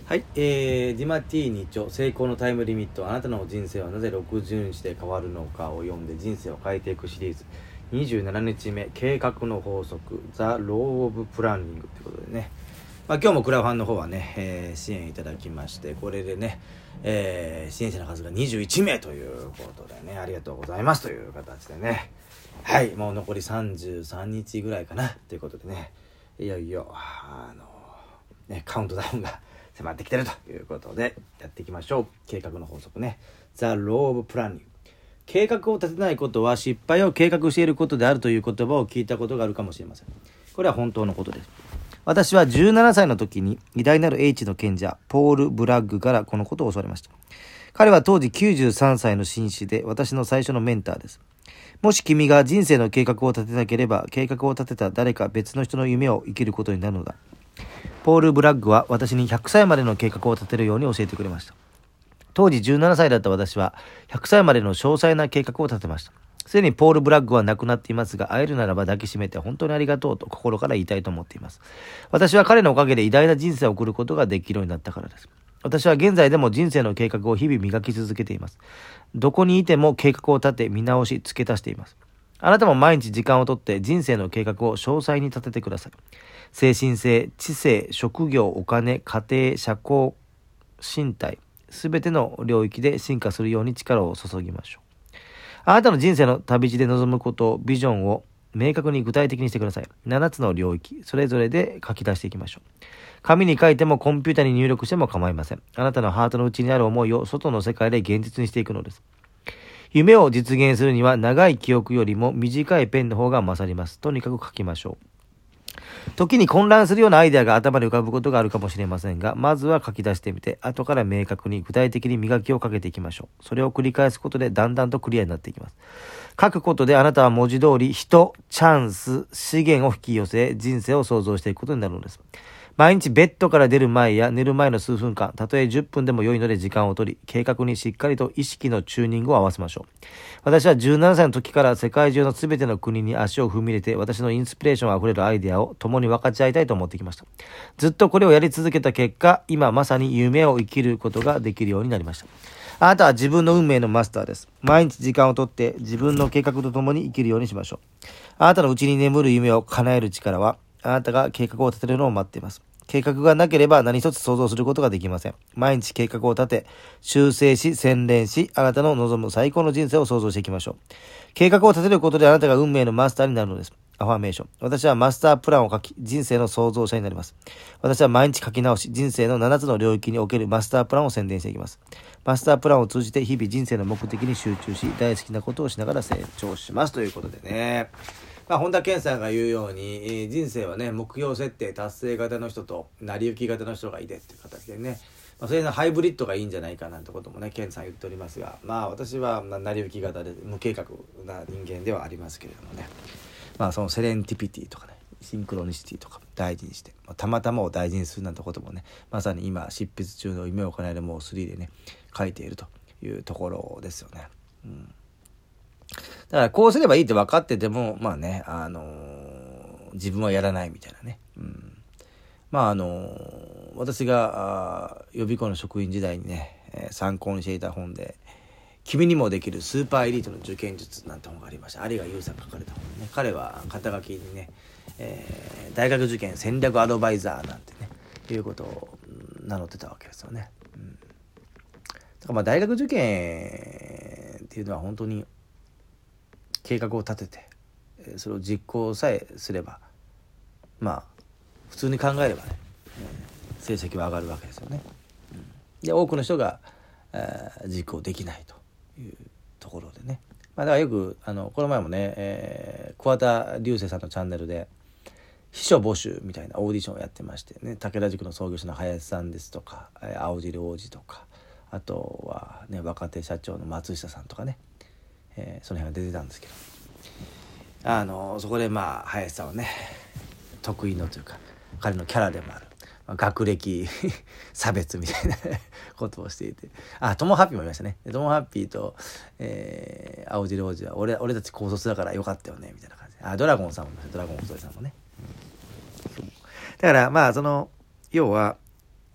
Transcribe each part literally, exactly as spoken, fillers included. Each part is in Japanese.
はい、えー、ディマティーニ著成功のタイムリミット、あなたの人生はなぜろくじゅうにちで変わるのかを読んで人生を変えていくシリーズにじゅうななにちめ、計画の法則 The Law of Planning ということでね、まあ、今日もクラファンの方はね、えー、支援いただきまして、これでね、えー、支援者の数がにじゅういちめいということでね、ありがとうございますという形でね、はい、もう残りさんじゅうさんにちぐらいかなということでね、いよいよあのねカウントダウンが迫ってきてるということでやっていきましょう。計画の法則ね。 The Law of Planning。 計画を立てないことは失敗を計画していることであるという言葉を聞いたことがあるかもしれません。これは本当のことです。私はじゅうななさいの時に偉大なる英知の賢者ポール・ブラッグからこのことを教わりました。彼は当時きゅうじゅうさんさいの紳士で私の最初のメンターです。もし君が人生の計画を立てなければ、計画を立てた誰か別の人の夢を生きることになるのだ。ポール・ブラッグは私にひゃくさいまでの計画を立てるように教えてくれました。当時じゅうななさいだった私はひゃくさいまでの詳細な計画を立てました。すでにポール・ブラッグは亡くなっていますが、会えるならば抱きしめて本当にありがとうと心から言いたいと思っています。私は彼のおかげで偉大な人生を送ることができるようになったからです。私は現在でも人生の計画を日々磨き続けています。どこにいても計画を立て、見直し、付け足しています。あなたも毎日時間をとって人生の計画を詳細に立ててください。精神性、知性、職業、お金、家庭、社交、身体、すべての領域で進化するように力を注ぎましょう。あなたの人生の旅路で望むことを、ビジョンを明確に具体的にしてください。ななつの領域、それぞれで書き出していきましょう。紙に書いてもコンピュータに入力しても構いません。あなたのハートの内にある思いを外の世界で現実にしていくのです。夢を実現するには長い記憶よりも短いペンの方が勝ります。とにかく書きましょう。時に混乱するようなアイデアが頭に浮かぶことがあるかもしれませんが、まずは書き出してみて、後から明確に具体的に磨きをかけていきましょう。それを繰り返すことでだんだんとクリアになっていきます。書くことであなたは文字通り人、チャンス、資源を引き寄せ、人生を創造していくことになるのです。毎日ベッドから出る前や寝る前の数分間、たとえじゅっぷんでも良いので時間を取り、計画にしっかりと意識のチューニングを合わせましょう。私はじゅうななさいの時から世界中のすべての国に足を踏み入れて、私のインスピレーションあふれるアイデアを共に分かち合いたいと思ってきました。ずっとこれをやり続けた結果、今まさに夢を生きることができるようになりました。あなたは自分の運命のマスターです。毎日時間をとって自分の計画と共に生きるようにしましょう。あなたの内に眠る夢を叶える力は、あなたが計画を立てるのを待っています。計画がなければ何一つ想像することができません。毎日計画を立て、修正し、洗練し、あなたの望む最高の人生を創造していきましょう。計画を立てることであなたが運命のマスターになるのです。アファーメーション。私はマスタープランを書き、人生の創造者になります。私は毎日書き直し、人生のななつの領域におけるマスタープランを宣伝していきます。マスタープランを通じて日々人生の目的に集中し、大好きなことをしながら成長しますということでね。まあ、本田健さんが言うように、人生はね、目標設定達成型の人と成り行き型の人がいてっていう形でね、まあ、それのハイブリッドがいいんじゃないかなんてこともね、健さん言っておりますが、まあ私は成り行き型で無計画な人間ではありますけれどもね、まあそのセレンティピティとかね、シンクロニシティとか大事にして、まあ、たまたまを大事にするなんてこともね、まさに今執筆中の夢を叶えるもうスリーでね、書いているというところですよね。うん。だからこうすればいいって分かってても、まあね、あのー、自分はやらないみたいなね。うん、まああのー、私が予備校の職員時代にね、えー、参考にしていた本で、君にもできるスーパーエリートの受験術なんて本がありました。有賀優さんが書かれた本ね。彼は肩書きにね、えー、大学受験戦略アドバイザーなんてね、いうことを名乗ってたわけですよね。うん、だからまあ大学受験っていうのは本当に計画を立ててそれを実行さえすればまあ普通に考えればね、えー、成績は上がるわけですよね。うん、で多くの人が、えー、実行できないというところでね、まあ、だからよくあのこの前もね、えー、桑田流星さんのチャンネルで秘書募集みたいなオーディションをやってましてね、武田塾の創業者の林さんですとか、えー、青汁王子とか、あとはね若手社長の松下さんとかね、えー、その辺が出てたんですけど、あのそこでまあ林さんはね得意のというか彼のキャラでもある、まあ、学歴差別みたいなことをしていて、あトモハッピーもいましたね。トモハッピーと、えー、青汁王子は 俺, 俺たち高卒だからよかったよねみたいな感じで、あドラゴンさんもいました。ドラゴン細井さんもね、うん、だからまあその要は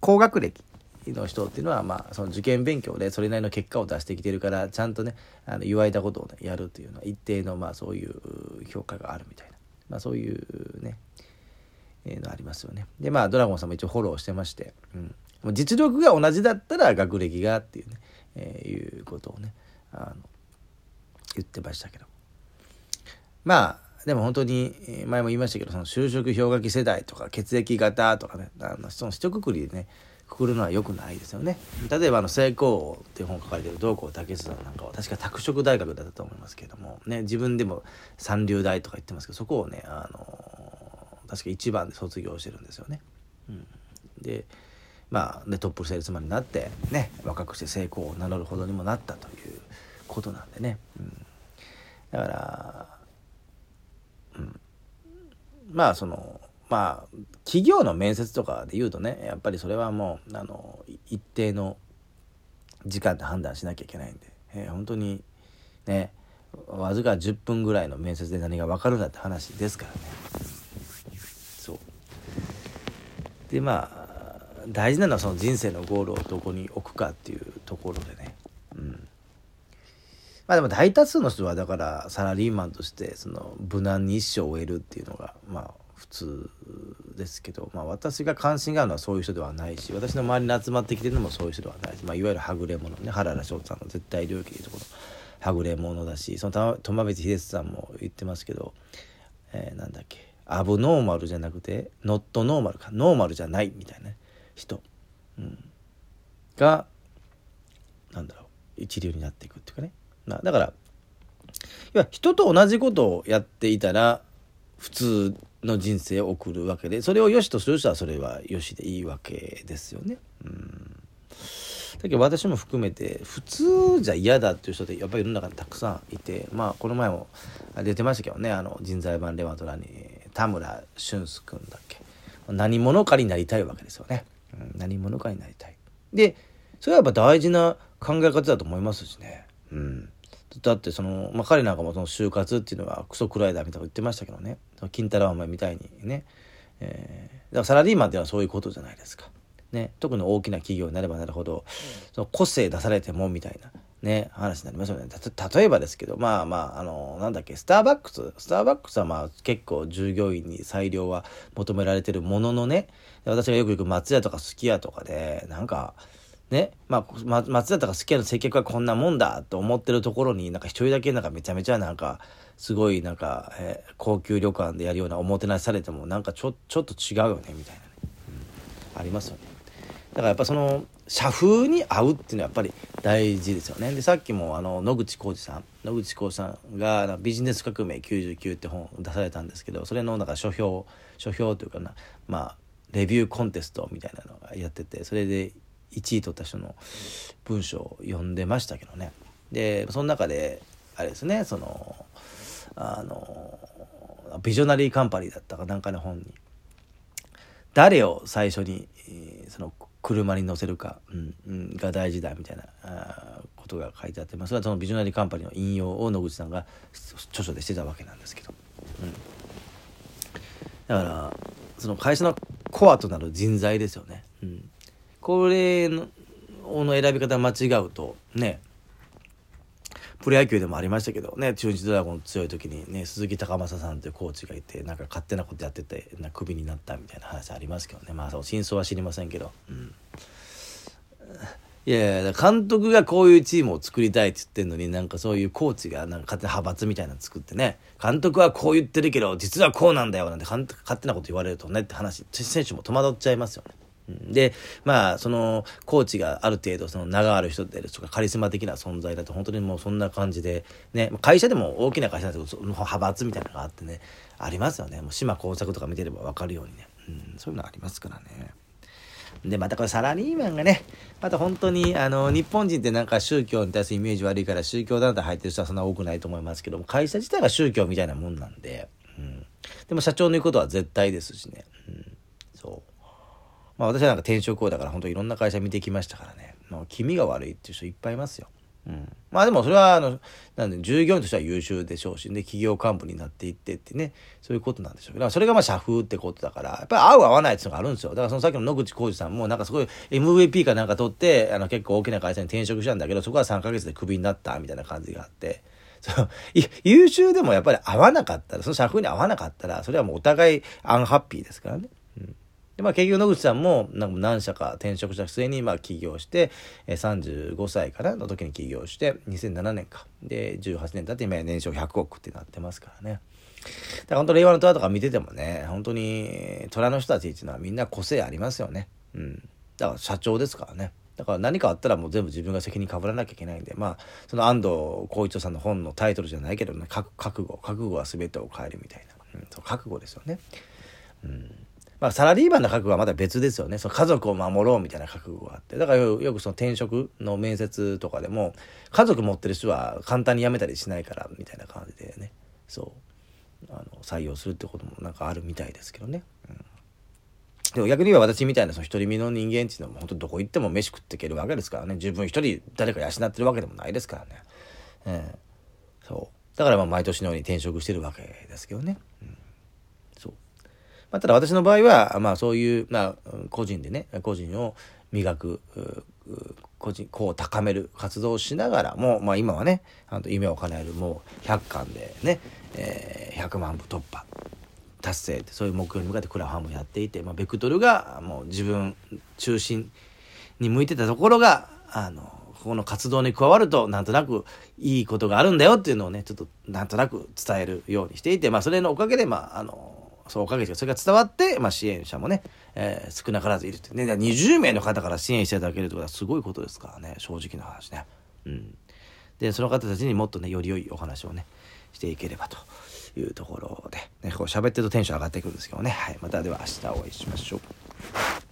高学歴の人っていうのは、まあ、その受験勉強でそれなりの結果を出してきてるからちゃんとねあの言われたことを、ね、やるというのは一定の、まあ、そういう評価があるみたいな、まあ、そういうね、えー、のありますよね。でまあドラゴンさんも一応フォローしてまして、うん、もう実力が同じだったら学歴がっていうね、えー、いうことをねあの言ってましたけど、まあでも本当に前も言いましたけど、その就職氷河期世代とか血液型とかね、あのその一括りでねくくるのは良くないですよね。例えばあの成功っていう本書かれてる道光武さんなんかは確か拓殖大学だったと思いますけどもね、自分でも三流大とか言ってますけど、そこをねあの確か一番で卒業してるんですよね。うん、でまあでトップセールスマンになってね若くして成功を名乗るほどにもなったということなんでね、うん、だからうん、まあそのまあ企業の面接とかで言うとねやっぱりそれはもうあの一定の時間で判断しなきゃいけないんで、えー、本当にねわずかじゅっぷんぐらいの面接で何が分かるんだって話ですからね。そうでまあ大事なのはその人生のゴールをどこに置くかっていうところでね、うんまあでも大多数の人はだからサラリーマンとしてその無難に一生を終えるっていうのがまあ普通ですけど、まあ私が関心があるのはそういう人ではないし、私の周りに集まってきてるのもそういう人ではないし、まあいわゆるはぐれ者ね、原田翔さんの絶対領域でいうところはぐれ者だし、その苫米秀さんも言ってますけど、えー、なんだっけアブノーマルじゃなくてノットノーマルかノーマルじゃないみたいな、ね、人、うん、がなんだろう一流になっていくっていうかね。だからいや人と同じことをやっていたら普通の人生を送るわけで、それを良しとする人はそれは良しでいいわけですよね。うんだけど私も含めて普通じゃ嫌だっていう人ってやっぱり世の中にたくさんいて、まあこの前も出てましたけどね、あの人材版レマトラに田村俊介君だっけ、何者かになりたいわけですよね、うん、何者かになりたいで、それはやっぱ大事な考え方だと思いますしね。うんだってその、まあ、彼なんかもその就活っていうのはクソくらいだみたいなこと言ってましたけどね、金太郎飴みたいにね、えー、だからサラリーマンっていうのはそういうことじゃないですか、ね、特に大きな企業になればなるほど、うん、その個性出されてもみたいな、ね、話になりますよね。た例えばですけど、まあまああのなんだっけスターバックススターバックスはまあ結構従業員に裁量は求められてるもののね、私がよく行く松屋とかすき家とかでなんかね、まあ、松田とか好きな接客はこんなもんだと思ってるところになんか一人だけなんかめちゃめちゃなんかすごいなんか、えー、高級旅館でやるようなおもてなしされてもなんかちょ、ちょっと違うよねみたいなね、うん、ありますよね。だからやっぱその社風に合うっていうのはやっぱり大事ですよね。でさっきもあの野口浩二さん野口浩二さんがビジネス革命きゅうじゅうきゅうって本を出されたんですけど、それのなんか書評書評というかな、まあレビューコンテストみたいなのがやってて、それでいちい取った人の文章を読んでましたけどね。でその中であれですね、そのあのビジョナリーカンパニーだったかなんかの本に誰を最初にその車に乗せるか、うんうん、が大事だみたいなあことが書いてあって、まあ、それはそのビジョナリーカンパニーの引用を野口さんが著書でしてたわけなんですけど、うん、だからその会社のコアとなる人材ですよね、うん、これのの選び方間違うとね、プロ野球でもありましたけどね、中日ドラゴン強い時にね鈴木高政さんというコーチがいてなんか勝手なことやっててなクビになったみたいな話ありますけどね、まあその真相は知りませんけど、うん、いやいや監督がこういうチームを作りたいって言ってんのになんかそういうコーチがなんか勝手な派閥みたいなの作ってね、監督はこう言ってるけど実はこうなんだよなんて勝手なこと言われるとねって話、選手も戸惑っちゃいますよね。でまあそのコーチがある程度その名がある人でとかカリスマ的な存在だと本当にもうそんな感じでね、会社でも大きな会社だとその派閥みたいなのがあってねありますよね。もう島耕作とか見てれば分かるようにね、うん、そういうのありますからね。でまたこれサラリーマンがねまた本当にあの日本人ってなんか宗教に対するイメージ悪いから宗教団体入ってる人はそんな多くないと思いますけども、会社自体が宗教みたいなもんなんで、うん、でも社長の言うことは絶対ですしね、うん、そうまあ私はなんか転職王だから本当いろんな会社見てきましたからね、もう気味が悪いっていう人いっぱいいますよ。 うん、まあでもそれはあのなんで従業員としては優秀でしょうしね、企業幹部になっていってってね、そういうことなんでしょうけど、それがまあ社風ってことだから、やっぱり合う合わないっていうのがあるんですよ。だからそのさっきの野口浩二さんもなんかすごい エムブイピー かなんか取ってあの結構大きな会社に転職したんだけど、そこはさんかげつでクビになったみたいな感じがあって、そう優秀でもやっぱり合わなかったら、その社風に合わなかったら、それはもうお互いアンハッピーですからね。うんでまあ、結局野口さんもなんか何社か転職した末にまあ起業して、えー、さんじゅうごさいからの時に起業してにせんななねんかでじゅうはちねん経って今や年商ひゃくおくってなってますからね。だから本当令和の虎とか見ててもね、本当に虎の人たちっていうのはみんな個性ありますよね。うん。だから社長ですからね。だから何かあったらもう全部自分が責任被らなきゃいけないんで、まあその安藤浩一郎さんの本のタイトルじゃないけどね、覚悟覚悟は全てを変えるみたいな、うん、そう覚悟ですよね。うんまあ、サラリーマンの覚悟はまた別ですよね。その家族を守ろうみたいな覚悟があって。だからよくその転職の面接とかでも、家族持ってる人は簡単に辞めたりしないからみたいな感じでね、そうあの採用するってこともなんかあるみたいですけどね。うん、でも逆に言えば私みたいなその独り身の人間っていうのも本当どこ行っても飯食っていけるわけですからね。自分一人誰か養ってるわけでもないですからね。えー、そうだからまあ毎年のように転職してるわけですけどね。うんまあ、ただ私の場合は、まあそういう、まあ個人でね、個人を磨く、個人、こう高める活動をしながらも、まあ今はね、あの夢を叶えるもうひゃっかんでね、えー、ひゃくまんぶ突破、達成って、そういう目標に向かってクラファンもやっていて、まあベクトルがもう自分中心に向いてたところが、あの、ここの活動に加わるとなんとなくいいことがあるんだよっていうのをね、ちょっとなんとなく伝えるようにしていて、まあそれのおかげで、まああの、そうおかげでそれが伝わって、まあ、支援者もね、えー、少なからずいるってね。にじゅうめいの方から支援していただけるということはすごいことですからね、正直な話ね。うん。で、その方たちにもっとね、より良いお話をね、していければというところで、ね、こう喋ってるとテンション上がってくるんですけどね。はい。またでは明日お会いしましょう。